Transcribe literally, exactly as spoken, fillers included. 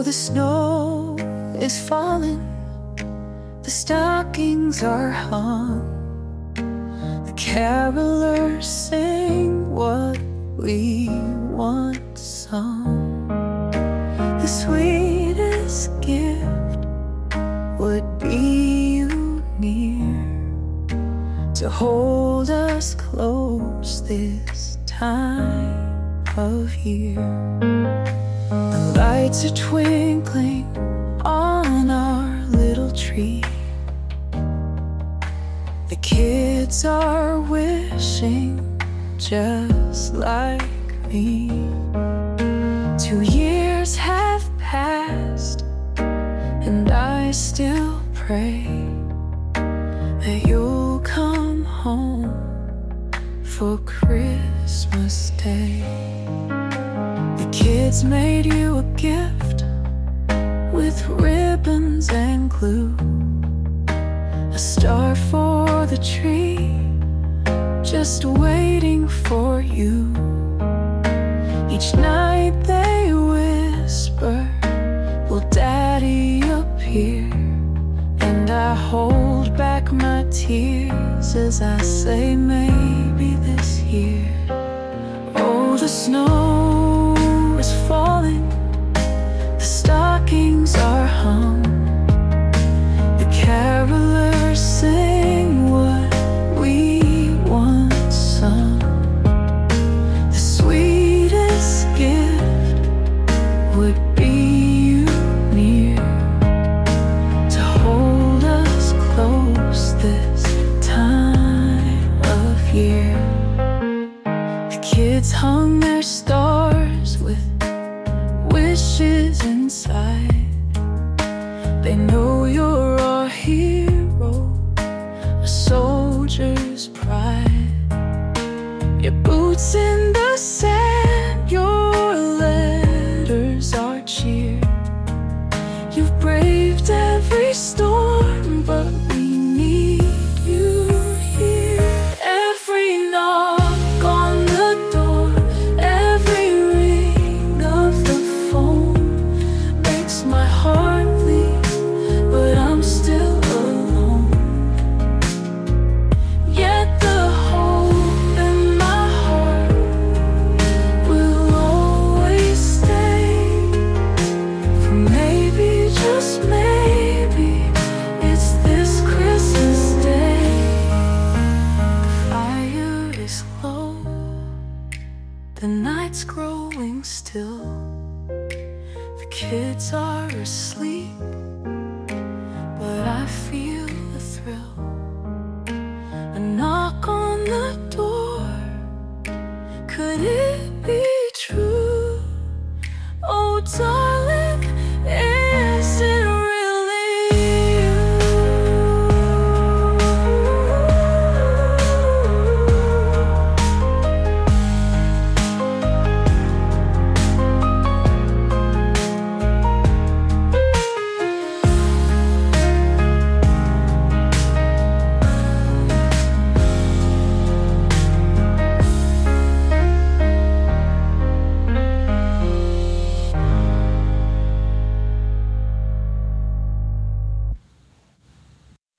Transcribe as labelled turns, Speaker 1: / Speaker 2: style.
Speaker 1: the snow is falling, the stockings are hung, the carolers sing what we once sung. The sweetest gift would be you near, to hold us close this time of year. The lights are twinkling on our little tree, the kids are wishing just like me. Two years have passed and I still pray that you'll come home for Christmas Day. The kids made you a gift with ribbons and glue, a star for the tree, just waiting for you. Each night they whisper, will Daddy appear? And I hold back my tears as I say maybe this year. Oh, the snow is falling, the stockings are hung, the carolers sing what we once sung. The sweetest gift would be you near, to hold us close this time of year. The kids hung their stars with wishes inside. They know you're our hero, a soldier's pride. Your boots in the sand, your letters are cheer. You've braved every storm, but we need you here. Every knock on the door, every ring of the phone makes my heart bleed, but I'm still alone. Yet the hope in my heart will always stay. For maybe, just maybe, it's this Christmas Day. The fire is low, the night's growing still, the kids are asleep, but I feel the thrill. A knock on the door, could it